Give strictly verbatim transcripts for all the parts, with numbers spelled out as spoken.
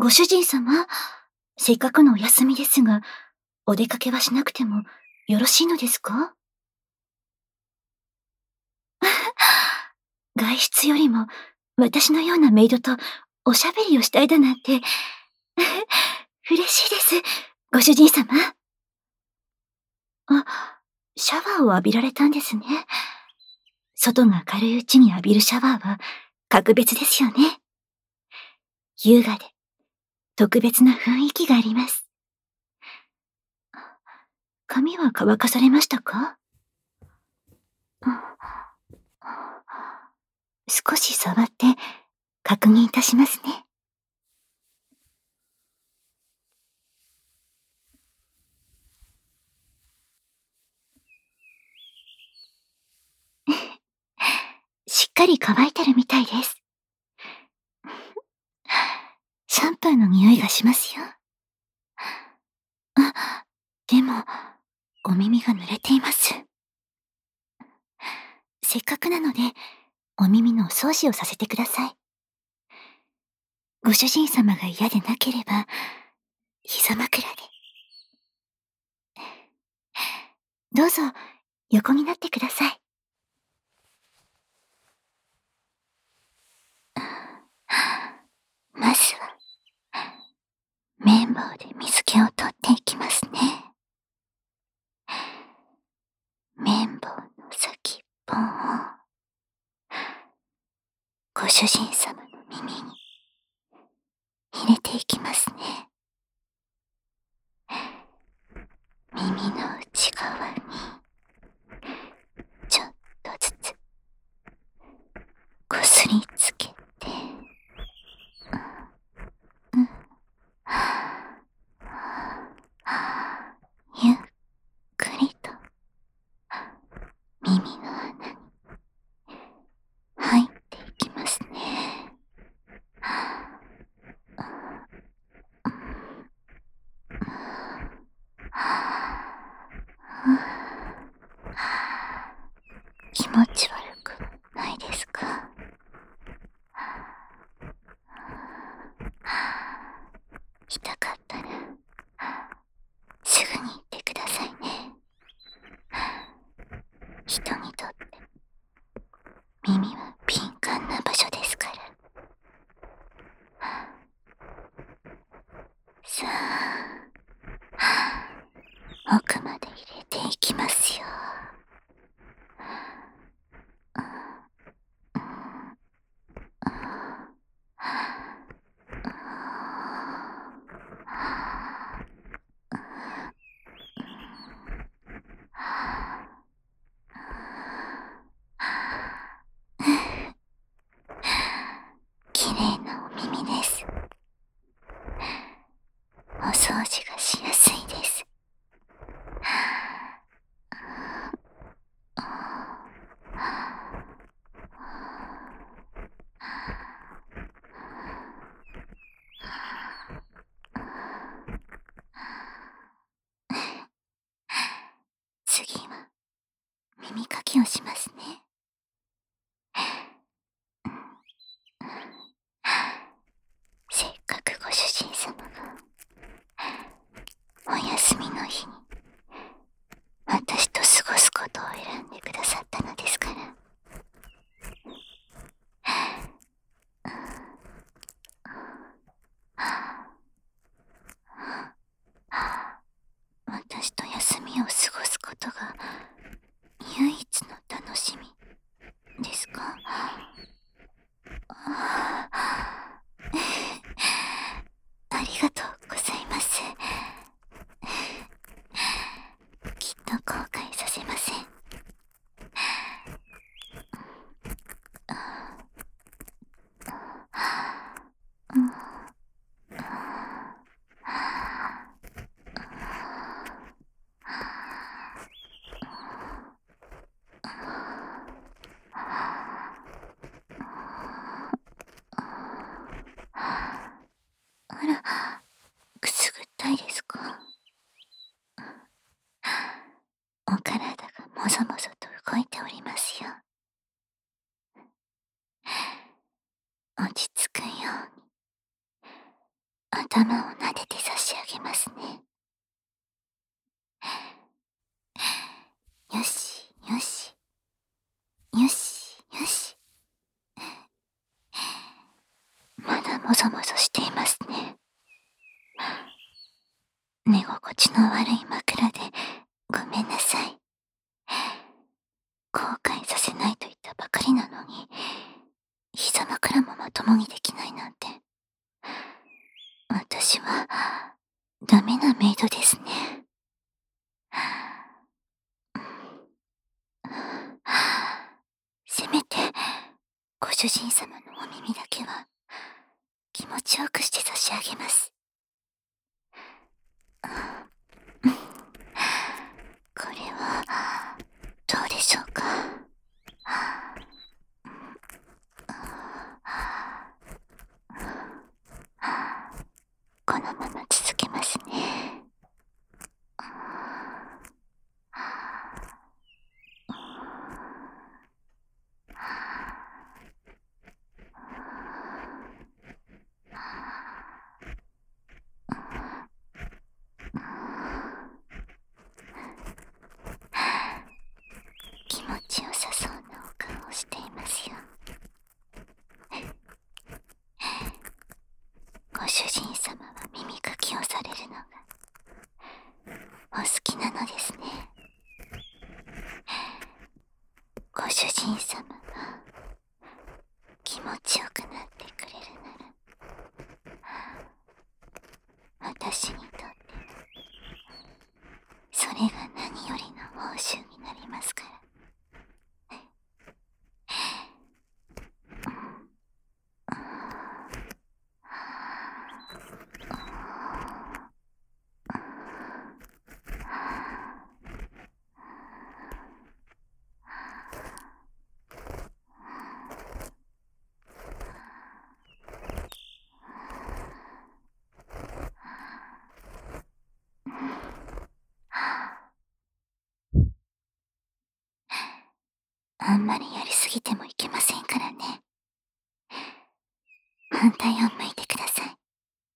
ご主人様、せっかくのお休みですが、お出かけはしなくてもよろしいのですか？外出よりも、私のようなメイドとおしゃべりをしたいだなんて、嬉しいです、ご主人様。あ、シャワーを浴びられたんですね。外が明るいうちに浴びるシャワーは格別ですよね。優雅で特別な雰囲気があります。髪は乾かされましたか？少し触って確認いたしますね。しっかり乾いてるみたいです。シャンプーの匂いがしますよ。あ、でも、お耳が濡れています。せっかくなので、お耳のお掃除をさせてください。ご主人様が嫌でなければ、膝枕で。どうぞ、横になってください。まずは、綿棒で水気を取っていきますね。綿棒の先っぽを、ご主人様の耳に入れていきますね。耳の内側に、ちょっとずつ、こすりつけて、うん、ゆっくりと耳の穴に入っていきますね。気持ち悪くないですか？痛かったらすぐに言ってくださいね。人にとって耳は敏感な場所ですから。さあ、奥まで入れていきますよ。綺麗なお耳です。お掃除がしやすいです。次は耳かきをしますね。せっかくご主人様がお休みの日に私と過ごすことを選んでくださったのですから。私と休みを過ごすことが唯一の楽しみですか？ありがとうございます。きっと後悔させません。あら、くすぐったいですか？お体がもぞもぞと動いておりますよ。落ち着くように、 頭を撫でて差し上げますね。よし、よし、よし、よし。まだもぞもぞしていますね。寝心地の悪い枕でごめんなさい。後悔させないと言ったばかりなのに、膝枕もまともにできないなんて。私はダメなメイドですね。せめてご主人様のお耳だけは気持ちよくして差し上げます。これはどうでしょうか。このまま続けますね。気持ちよさそうなお顔をしていますよ。ご主人様は耳かきをされるのがお好きなのですね。ご主人様が気持ちよくなってくれるなら、私にとってそれが何よりの報酬になりますから。あんまりやりすぎてもいけませんからね。反対を向いてください。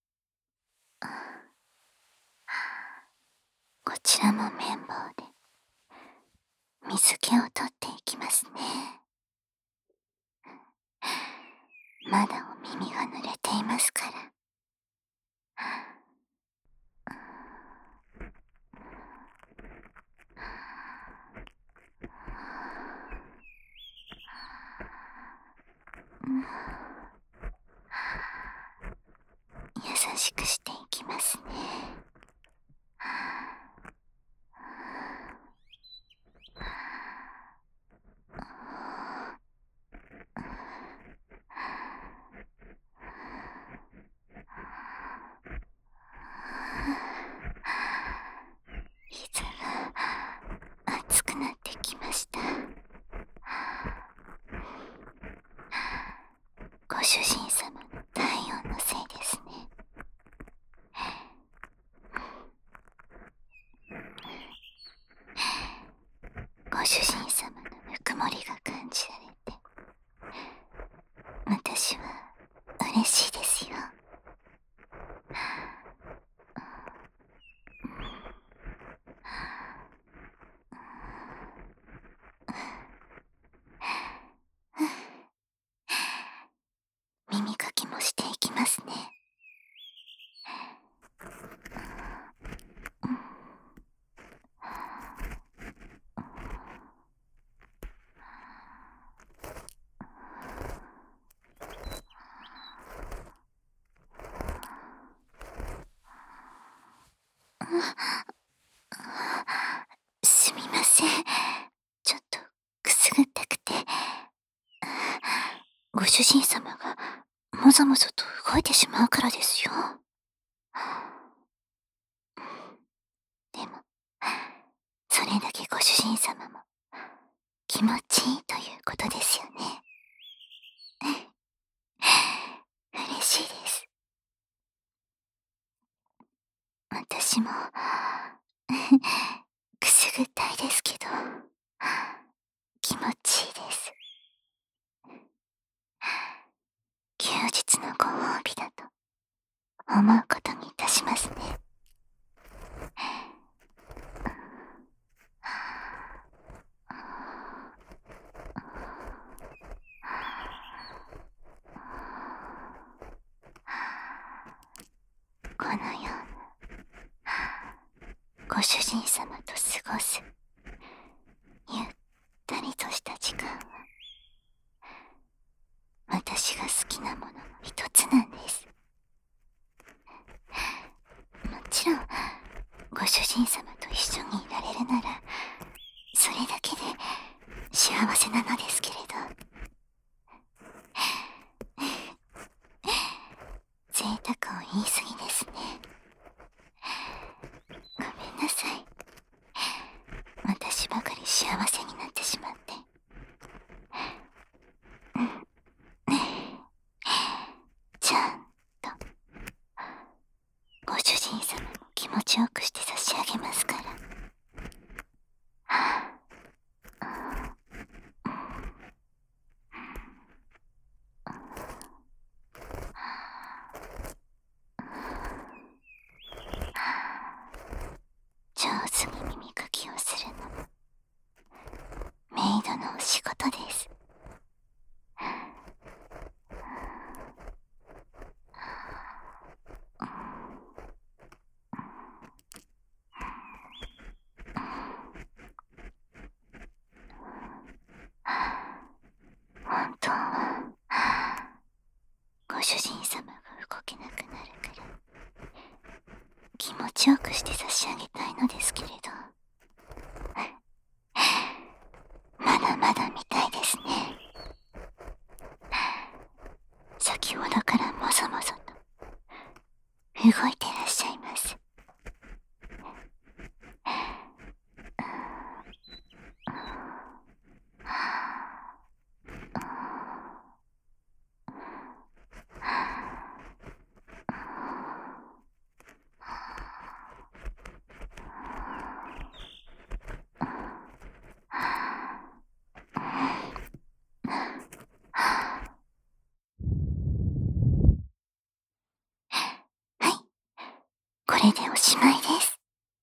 こちらも綿棒で水気を取っていきますね。まだお耳が濡れていますから。優しくしていきますね。膝が熱くなってきました。ご主人様の体温のせいですね。ご主人様のぬくもりが感じられて、私は嬉しいですよ。耳かきもしていきますね。すみません。ちょっとくすぐったくて。ご主人様がもぞもぞと動いてしまうからですよ。でも、それだけご主人様も気持ちいいということですよね。嬉しいです。私もくすぐったいですけど気持ちいいです。休日のご褒美だと思うことにいたしますね。このようなご主人様と過ごすゆったりとした時間は私が好きなものの一つなんです。もちろんご主人様と一緒にいられるならそれだけで幸せなのですけれど、贅沢を言い過ぎですね。ごめんなさい。私ばかり幸せになってしまって。ちゃんとご主人様も気持ちよくして差し上げますから。上手に耳かきをするのもメイドのお仕事です。本当はご主人様が動けなくなるから気持ちよくして差し上げたいのですけれど、まだまだ見たいですね。先ほどからもぞもぞと動いてらっしゃいます。はい、これでおしまいです。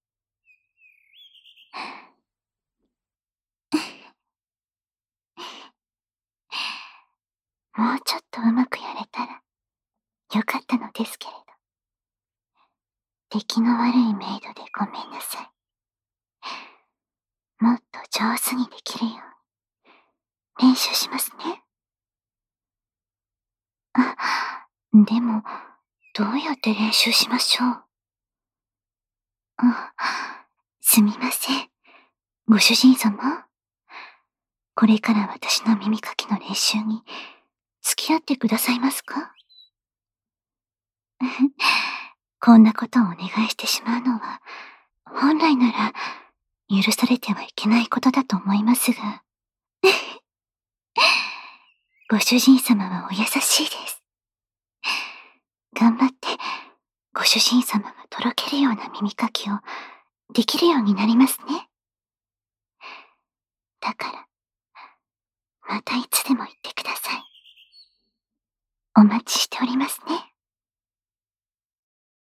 もうちょっとうまくやれたらよかったのですけれど、出来の悪いメイドでごめんなさい。もっと上手にできるように練習しますね。あ、でもどうやって練習しましょう。あ、すみません。ご主人様、これから私の耳かきの練習に付き合ってくださいますか？こんなことをお願いしてしまうのは、本来なら許されてはいけないことだと思いますが。ご主人様はお優しいです。頑張って、ご主人様がとろけるような耳かきをできるようになりますね。だから、またいつでも言ってください。お待ちしておりますね。